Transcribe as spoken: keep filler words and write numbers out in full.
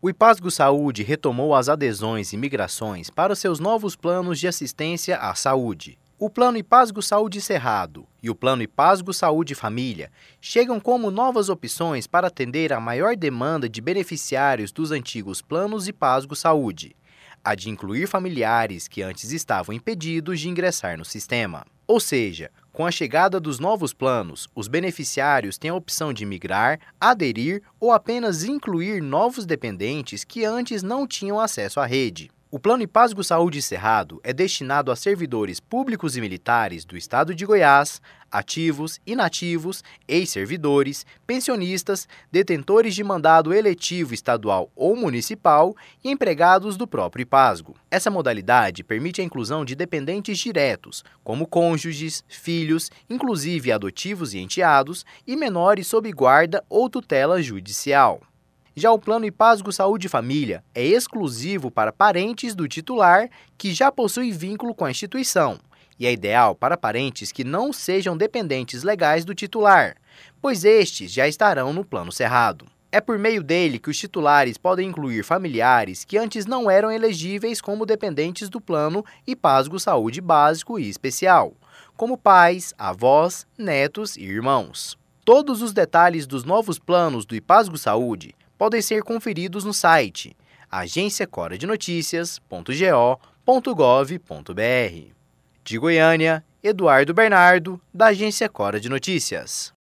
O Ipasgo Saúde retomou as adesões e migrações para os seus novos planos de assistência à saúde. O Plano Ipasgo Saúde Cerrado e o Plano Ipasgo Saúde Família chegam como novas opções para atender a maior demanda de beneficiários dos antigos planos Ipasgo Saúde, a de incluir familiares que antes estavam impedidos de ingressar no sistema. Ou seja, com a chegada dos novos planos, os beneficiários têm a opção de migrar, aderir ou apenas incluir novos dependentes que antes não tinham acesso à rede. O Plano Ipasgo Saúde Cerrado é destinado a servidores públicos e militares do Estado de Goiás, ativos, inativos, ex-servidores, pensionistas, detentores de mandado eletivo estadual ou municipal e empregados do próprio Ipasgo. Essa modalidade permite a inclusão de dependentes diretos, como cônjuges, filhos, inclusive adotivos e enteados, e menores sob guarda ou tutela judicial. Já o Plano Ipasgo Saúde Família é exclusivo para parentes do titular que já possui vínculo com a instituição e é ideal para parentes que não sejam dependentes legais do titular, pois estes já estarão no Plano Cerrado. É por meio dele que os titulares podem incluir familiares que antes não eram elegíveis como dependentes do Plano Ipasgo Saúde Básico e Especial, como pais, avós, netos e irmãos. Todos os detalhes dos novos planos do Ipasgo Saúde podem ser conferidos no site agência cora de notícias ponto go ponto gov ponto br. De Goiânia, Eduardo Bernardo, da Agência Cora de Notícias.